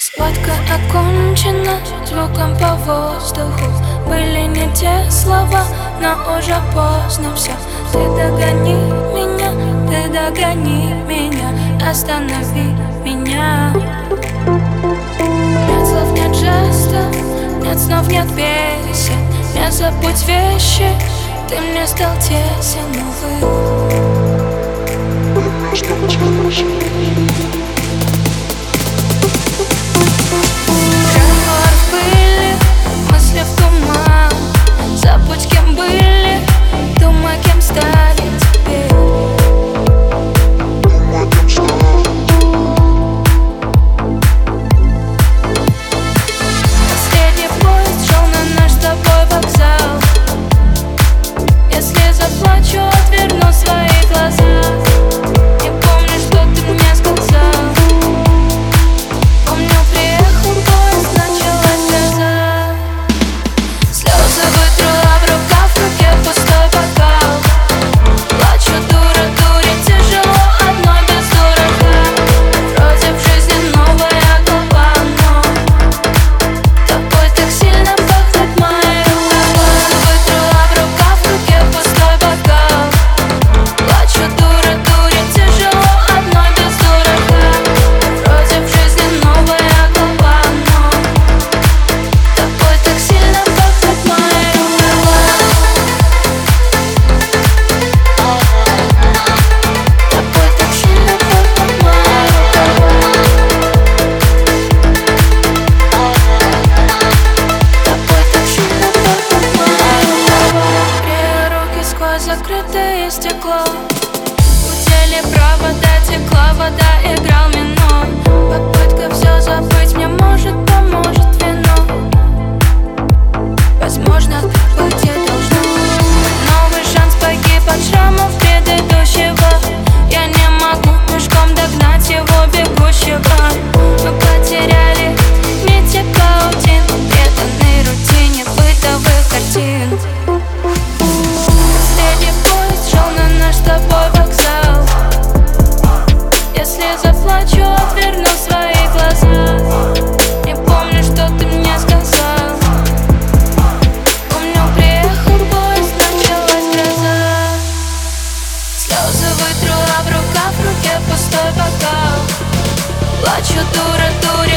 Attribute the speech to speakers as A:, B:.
A: Схватка окончена звуком по воздуху. Были не те слова, но уже поздно все. Ты догони меня, останови меня. Нет слов, нет жестов, нет снов, нет песен. Не забудь вещи, ты мне стал тесен, увы. Разговор в пыли, мысли в туман. Забудь, кем были, думай, кем стали теперь. Последний поезд шел на наш с тобой вокзал. Если заплачу, отверну свои глаза. Не помню, что ты мне сказал. Помню, приехал поезд, началась гроза. Слезы вытру, в руке пустой бокал. Плачу, дура, дуре, тяжело одной без дурака. Вроде в жизни новая глава, но тобой так сильно пахнет моя рука. Вытру, в руке пустой бокал. Плачу, дура, дуре, тяжело одной без дурака. Вроде в жизни новая глава, но тобой так сильно пахнет моя рука. Тобой так сильно пахнет моя рука. Грею руки сквозь закрытое стекло. Гудели провода, текла вода, играл минор. Попытка все забыть мне, может, поможет вино. Возможно, так быть и должно. Новый шанс погиб от шрамов предыдущего. Я не могу пешком догнать его бегущего. Мы потеряли нити паутин, преданной рутине бытовых картин. Последний поезд шел на наш с тобой вокзал. Если заплачу, отверну свои глаза. Не помню, что ты мне сказал. Помню, приехал поезд, началась гроза. Слезы вытру, в руке пустой бокал. Плачу, дура, дуре,